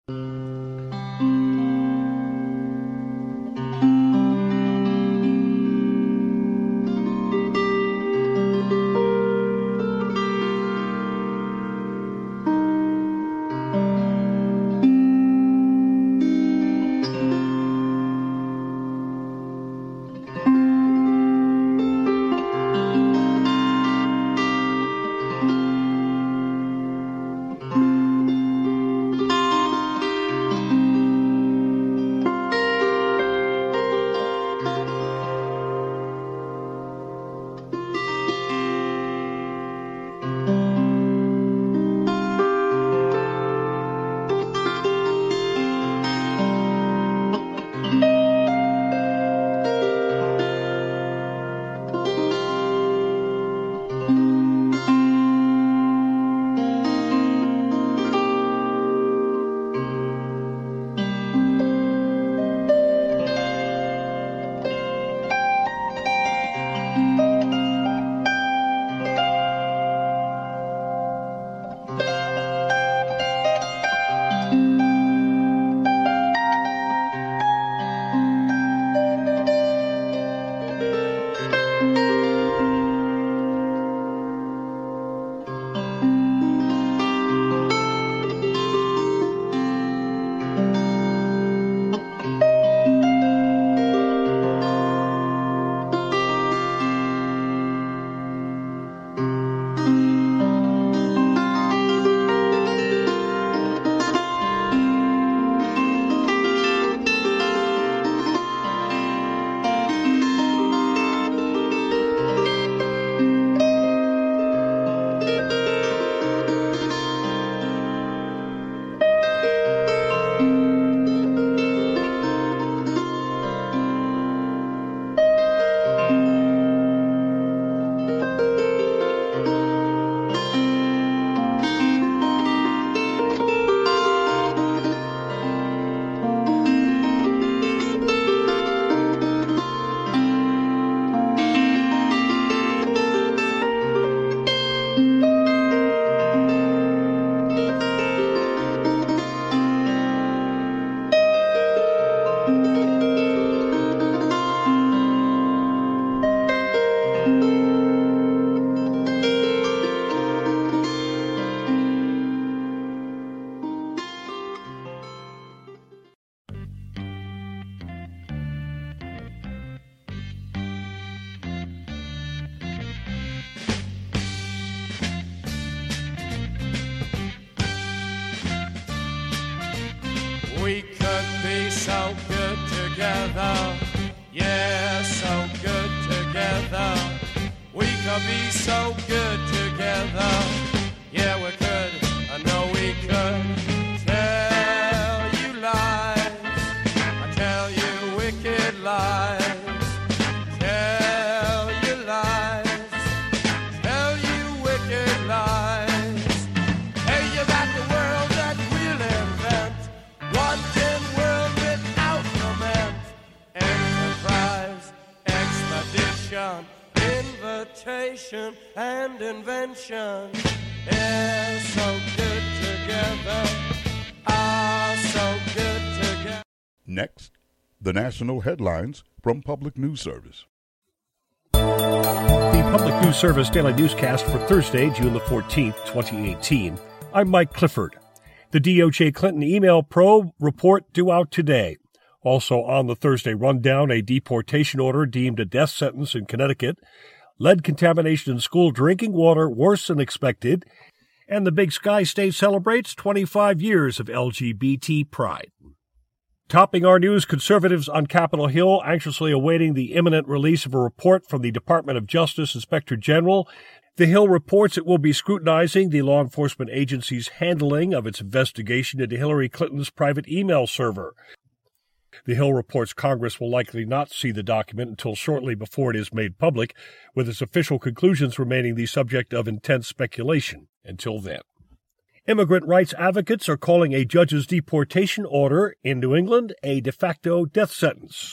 Speaker 9: We could be so good together, yeah, so good together. We could be so good together, yeah, we could, I know we could. Tell you lies, I tell you wicked lies. Tell you lies, tell you wicked lies. Hey, you got the world that we'll invent, wanting world without lament. Enterprise, expedition.
Speaker 2: invitation and invention is so good together. So good together.
Speaker 5: Next, the national headlines from Public News Service.
Speaker 4: The Public News Service Daily Newscast for Thursday, June the 14th, 2018. I'm Mike Clifford. The DOJ Clinton email probe report due out today. Also on the Thursday rundown, a deportation order deemed a death sentence in Connecticut, lead contamination in school drinking water worse than expected, and the Big Sky State celebrates 25 years of LGBT pride. Topping our news, conservatives on Capitol Hill anxiously awaiting the imminent release of a report from the Department of Justice Inspector General. The Hill reports it will be scrutinizing the law enforcement agency's handling of its investigation into Hillary Clinton's private email server. The Hill reports Congress will likely not see the document until shortly before it is made public, with its official conclusions remaining the subject of intense speculation until then. Immigrant rights advocates are calling a judge's deportation order in New England a de facto death sentence.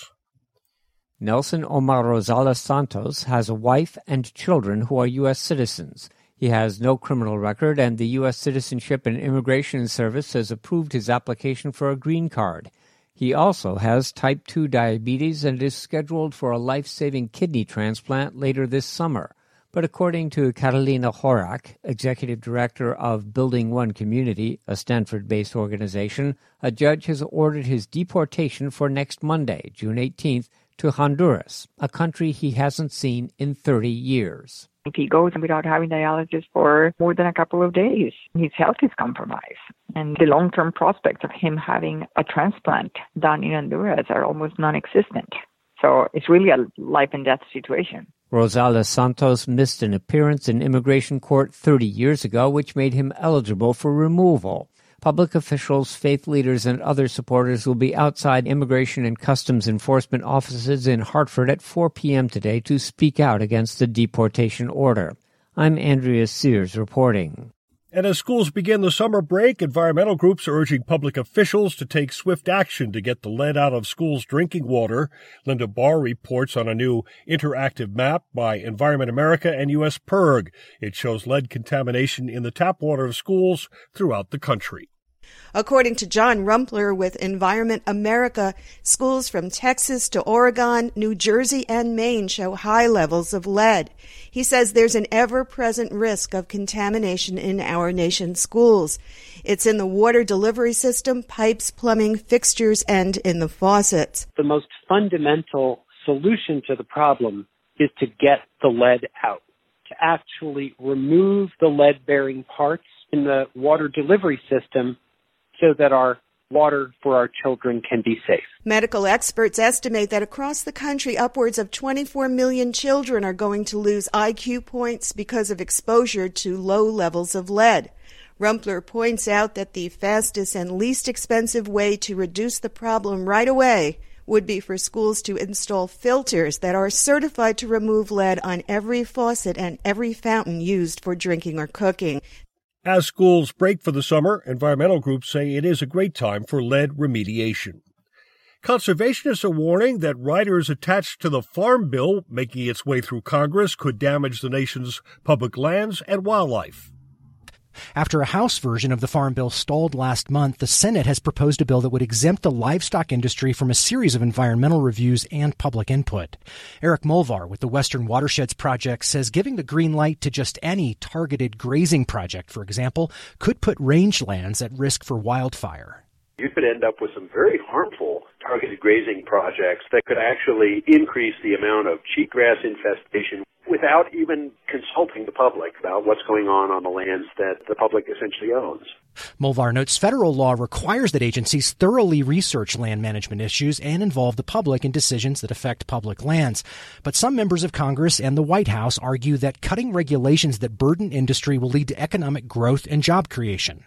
Speaker 23: Nelson Omar Rosales Santos has a wife and children who are U.S. citizens. He has no criminal record, and the U.S. Citizenship and Immigration Service has approved his application for a green card. He also has type 2 diabetes and is scheduled for a life-saving kidney transplant later this summer. But according to Carolina Horak, executive director of Building One Community, a Stanford-based organization, a judge has ordered his deportation for next Monday, June 18th, to Honduras, a country he hasn't seen in 30 years.
Speaker 24: If he goes without having dialysis for more than a couple of days, his health is compromised. And the long-term prospects of him having a transplant done in Honduras are almost non-existent. So it's really a life and death situation.
Speaker 23: Rosales Santos missed an appearance in immigration court 30 years ago, which made him eligible for removal. Public officials, faith leaders, and other supporters will be outside Immigration and Customs Enforcement offices in Hartford at 4 p.m. today to speak out against the deportation order. I'm Andrea Sears reporting.
Speaker 4: And as schools begin the summer break, environmental groups are urging public officials to take swift action to get the lead out of schools' drinking water. Linda Barr reports on a new interactive map by Environment America and U.S. PIRG. It shows lead contamination in the tap water of schools throughout the country.
Speaker 25: According to John Rumpler with Environment America, schools from Texas to Oregon, New Jersey, and Maine show high levels of lead. He says there's an ever-present risk of contamination in our nation's schools. It's in the water delivery system, pipes, plumbing, fixtures, and in the faucets.
Speaker 26: The most fundamental solution to the problem is to get the lead out, to actually remove the lead-bearing parts in the water delivery system so that our water for our children can be safe.
Speaker 25: Medical experts estimate that across the country, upwards of 24 million children are going to lose IQ points because of exposure to low levels of lead. Rumpler points out that the fastest and least expensive way to reduce the problem right away would be for schools to install filters that are certified to remove lead on every faucet and every fountain used for drinking or cooking.
Speaker 4: As schools break for the summer, environmental groups say it is a great time for lead remediation. Conservationists are warning that riders attached to the Farm Bill making its way through Congress could damage the nation's public lands and wildlife.
Speaker 27: After a House version of the Farm Bill stalled last month, the Senate has proposed a bill that would exempt the livestock industry from a series of environmental reviews and public input. Eric Mulvar with the Western Watersheds Project says giving the green light to just any targeted grazing project, for example, could put rangelands at risk for wildfire.
Speaker 28: You could end up with some very harmful targeted grazing projects that could actually increase the amount of cheatgrass infestation without even consulting the public about what's going on the lands that the public essentially owns.
Speaker 27: Mulvar notes federal law requires that agencies thoroughly research land management issues and involve the public in decisions that affect public lands. But some members of Congress and the White House argue that cutting regulations that burden industry will lead to economic growth and job creation.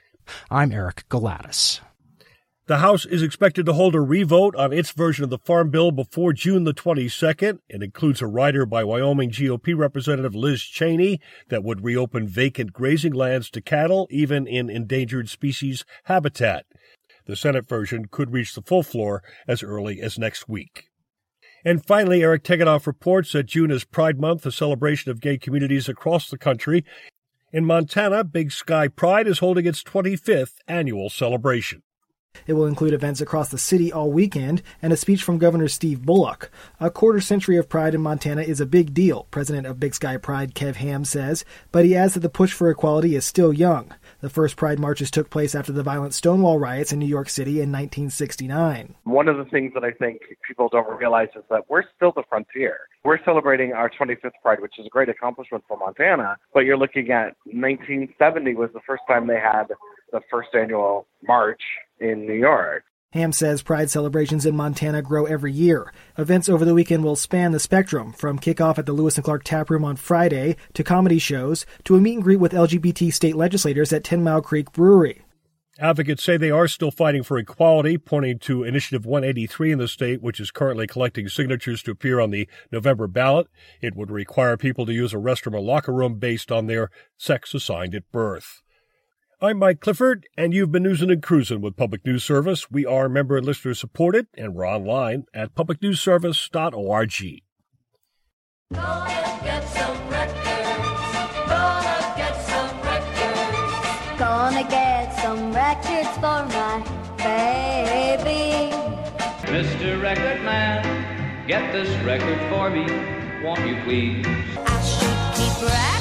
Speaker 27: I'm Eric Galatis.
Speaker 4: The House is expected to hold a revote on its version of the Farm Bill before June the 22nd. It includes a rider by Wyoming GOP Representative Liz Cheney that would reopen vacant grazing lands to cattle, even in endangered species habitat. The Senate version could reach the full floor as early as next week. And finally, Eric Tegenoff reports that June is Pride Month, a celebration of gay communities across the country. In Montana, Big Sky Pride is holding its 25th annual celebration.
Speaker 3: It will include events across the city all weekend and a speech from Governor Steve Bullock. A quarter-century of pride in Montana is a big deal, President of Big Sky Pride Kev Ham says, but he adds that the push for equality is still young. The first pride marches took place after the violent Stonewall riots in New York City in 1969.
Speaker 6: One of the things that I think people don't realize is that we're still the frontier. We're celebrating our 25th Pride, which is a great accomplishment for Montana, but you're looking at 1970 was the first time they had the first annual march in New York.
Speaker 3: Ham says pride celebrations in Montana grow every year. Events over the weekend will span the spectrum, from kickoff at the Lewis and Clark Tap Room on Friday, to comedy shows, to a meet and greet with LGBT state legislators at 10 Mile Creek Brewery.
Speaker 4: Advocates say they are still fighting for equality, pointing to Initiative 183 in the state, which is currently collecting signatures to appear on the November ballot. It would require people to use a restroom or locker room based on their sex assigned at birth. I'm Mike Clifford, and you've been Newsin' and Cruisin' with Public News Service. We are member and listener supported, and we're online at publicnewsservice.org.
Speaker 2: Gonna get some records. Gonna get some records.
Speaker 21: Gonna get some records for my baby.
Speaker 7: Mr. Record Man, get this record for me, won't you please?
Speaker 21: I should keep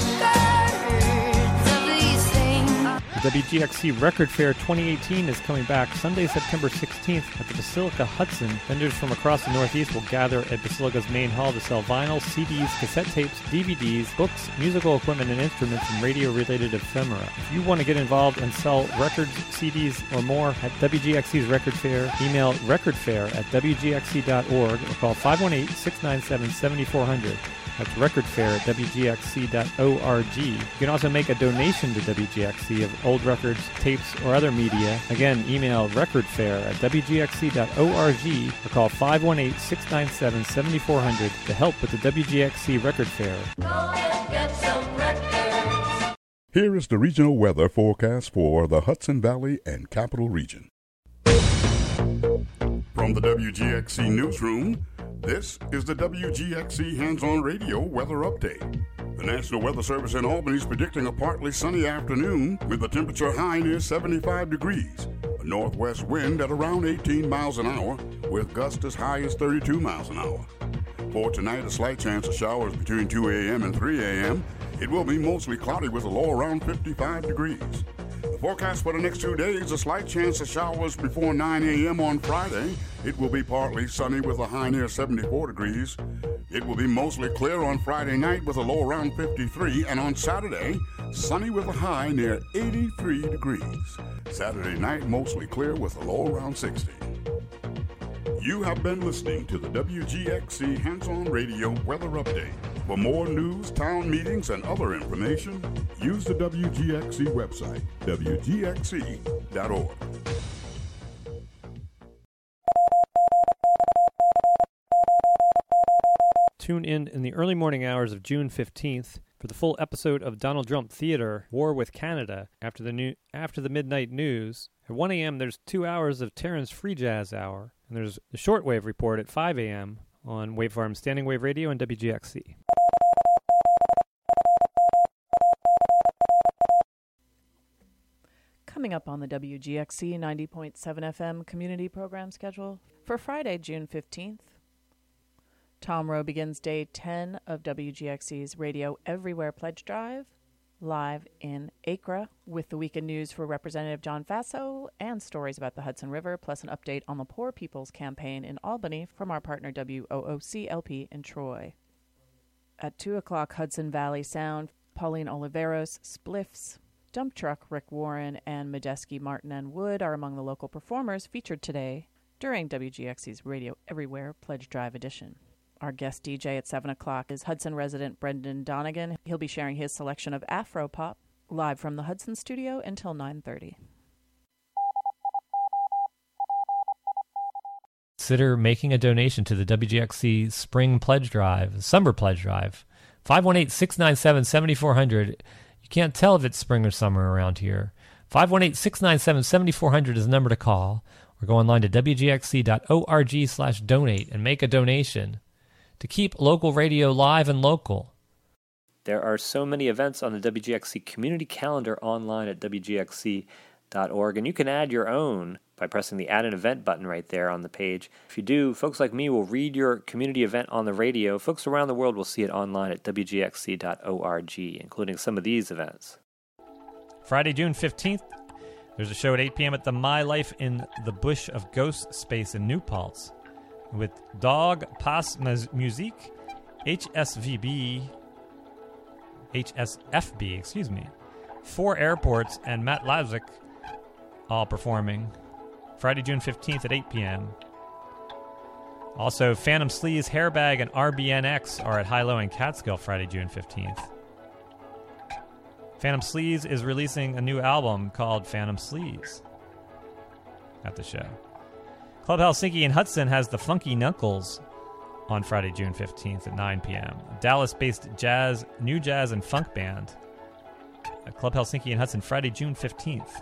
Speaker 21: records of these things.
Speaker 23: The WGXC Record Fair 2018 is coming back Sunday, September 16th at the Basilica Hudson. Vendors from across the Northeast will gather at Basilica's main hall to sell vinyl, CDs, cassette tapes, DVDs, books, musical equipment and instruments, and radio-related ephemera. If you want to get involved and sell records, CDs, or more at WGXC's Record Fair, email recordfair@wgxc.org or call 518-697-7400. That's recordfair@wgxc.org. You can also make a donation to WGXC of old records, tapes, or other media. Again, email recordfair@wgxc.org or call 518-697-7400 to help with the WGXC Record Fair.
Speaker 2: Gonna get some records.
Speaker 5: Here is the regional weather forecast for the Hudson Valley and Capital Region. From the WGXC Newsroom, this is the WGXC Hands-On Radio Weather Update. The National Weather Service in Albany is predicting a partly sunny afternoon with the temperature high near 75 degrees. A northwest wind at around 18 miles an hour with gusts as high as 32 miles an hour. For tonight, a slight chance of showers between 2 a.m. and 3 a.m. It will be mostly cloudy with a low around 55 degrees. The forecast for the next 2 days, a slight chance of showers before 9 a.m. on Friday. It will be partly sunny with a high near 74 degrees. It will be mostly clear on Friday night with a low around 53, and on Saturday, sunny with a high near 83 degrees. Saturday night, mostly clear with a low around 60. You have been listening to the WGXC Hands-On Radio Weather Update. For more news, town meetings, and other information, use the WGXC website, wgxc.org.
Speaker 23: Tune in the early morning hours of June 15th for the full episode of Donald Trump Theater, War with Canada, after the midnight news. At 1 a.m., there's 2 hours of Terran's Free Jazz Hour, and there's the Shortwave Report at 5 a.m. on Waveform Standing Wave Radio and WGXC.
Speaker 8: Coming up on the WGXC 90.7 FM community program schedule for Friday, June 15th, Tom Rowe begins day 10 of WGXC's Radio Everywhere Pledge Drive, live in Acra, with the weekend news for Representative John Faso and stories about the Hudson River, plus an update on the Poor People's Campaign in Albany from our partner WOOC-LP in Troy. At 2 o'clock, Hudson Valley Sound, Pauline Oliveros, Spliffs, Dump Truck, Rick Warren, and Medeski, Martin, and Wood are among the local performers featured today during WGXC's Radio Everywhere Pledge Drive edition. Our guest DJ at 7 o'clock is Hudson resident Brendan Donegan. He'll be sharing his selection of Afropop live from the Hudson studio until 9:30.
Speaker 12: Consider making a donation to the WGXC Spring Pledge Drive, Summer Pledge Drive. 518-697-7400. You can't tell if it's spring or summer around here. 518-697-7400 is the number to call. Or go online to wgxc.org/donate and make a donation. to keep local radio live and local.
Speaker 10: There are so many events on the WGXC community calendar online at WGXC.org, and you can add your own by pressing the Add an Event button right there on the page. If you do, folks like me will read your community event on the radio. Folks around the world will see it online at WGXC.org, including some of these events.
Speaker 12: Friday, June 15th, there's a show at 8 p.m. at the My Life in the Bush of Ghost Space in New Paltz with Dog Pass Musique, HSFB, 4 Airports, and Matt Lazick all performing Friday, June 15th at 8 p.m. Also, Phantom Sleaze, Hairbag, and RBNX are at High Low in Catskill Friday, June 15th. Phantom Sleaze is releasing a new album called Phantom Sleaze at the show. Club Helsinki in Hudson has the Funky Knuckles on Friday, June 15th at 9 p.m. Dallas-based new jazz and funk band at Club Helsinki in Hudson Friday, June 15th.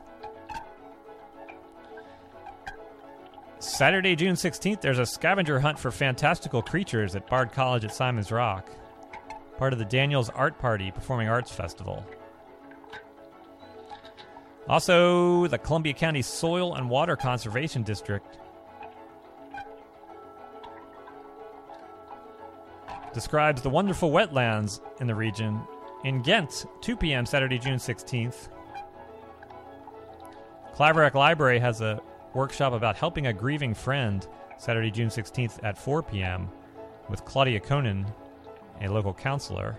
Speaker 12: Saturday, June 16th, there's a scavenger hunt for fantastical creatures at Bard College at Simon's Rock, part of the Daniels Art Party Performing Arts Festival. Also, the Columbia County Soil and Water Conservation District describes the wonderful wetlands in the region in Ghent, 2 p.m. Saturday, June 16th. Claverack Library has a workshop about helping a grieving friend Saturday, June 16th at 4 p.m. with Claudia Conan, a local counselor.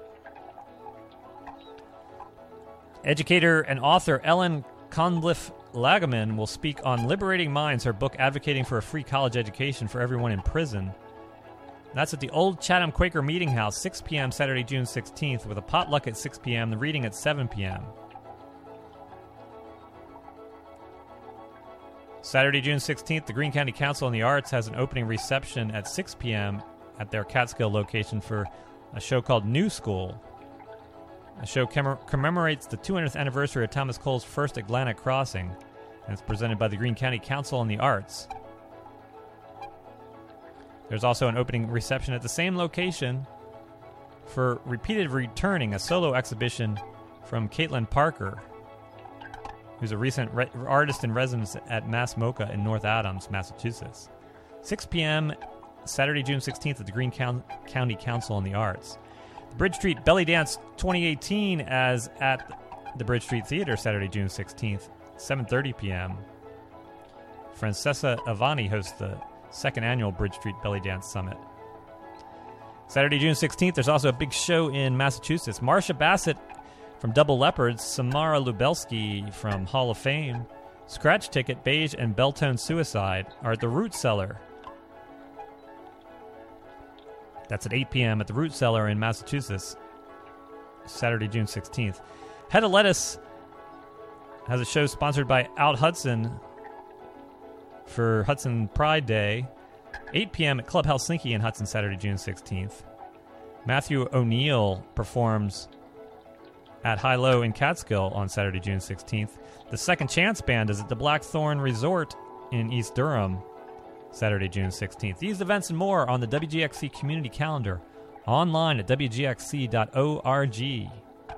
Speaker 12: Educator and author Ellen Conliffe Lagaman will speak on Liberating Minds, her book advocating for a free college education for everyone in prison. That's at the Old Chatham Quaker Meeting House, 6 p.m. Saturday, June 16th, with a potluck at 6 p.m., the reading at 7 p.m. Saturday, June 16th, the Greene County Council on the Arts has an opening reception at 6 p.m. at their Catskill location for a show called New School. The show commemorates the 200th anniversary of Thomas Cole's first Atlantic crossing, and it's presented by the Greene County Council on the Arts. There's also an opening reception at the same location for Repeated Returning, a solo exhibition from Caitlin Parker, who's a recent artist in residence at Mass MoCA in North Adams, Massachusetts. 6 p.m. Saturday, June 16th at the Greene County Council on the Arts. The Bridge Street Belly Dance 2018 as at the Bridge Street Theater Saturday, June 16th, 7:30 p.m. Francesca Avani hosts the second annual Bridge Street Belly Dance Summit. Saturday, June 16th, there's also a big show in Massachusetts. Marsha Bassett from Double Leopards, Samara Lubelski from Hall of Fame, Scratch Ticket, Beige, and Belltone Suicide are at the Root Cellar. That's at 8 p.m. at the Root Cellar in Massachusetts, Saturday, June 16th. Head of Lettuce has a show sponsored by Out Hudson for Hudson Pride Day, 8 p.m. at Club Helsinki in Hudson, Saturday, June 16th. Matthew O'Neill performs at High Low in Catskill on Saturday, June 16th. The Second Chance Band is at the Blackthorn Resort in East Durham, Saturday, June 16th. These events and more on the WGXC community calendar, online at WGXC.org.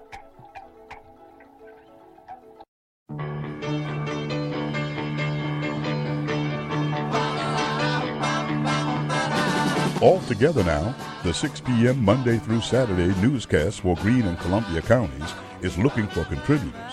Speaker 5: All together now, the 6 p.m. Monday through Saturday newscast for Greene and Columbia counties is looking for contributors.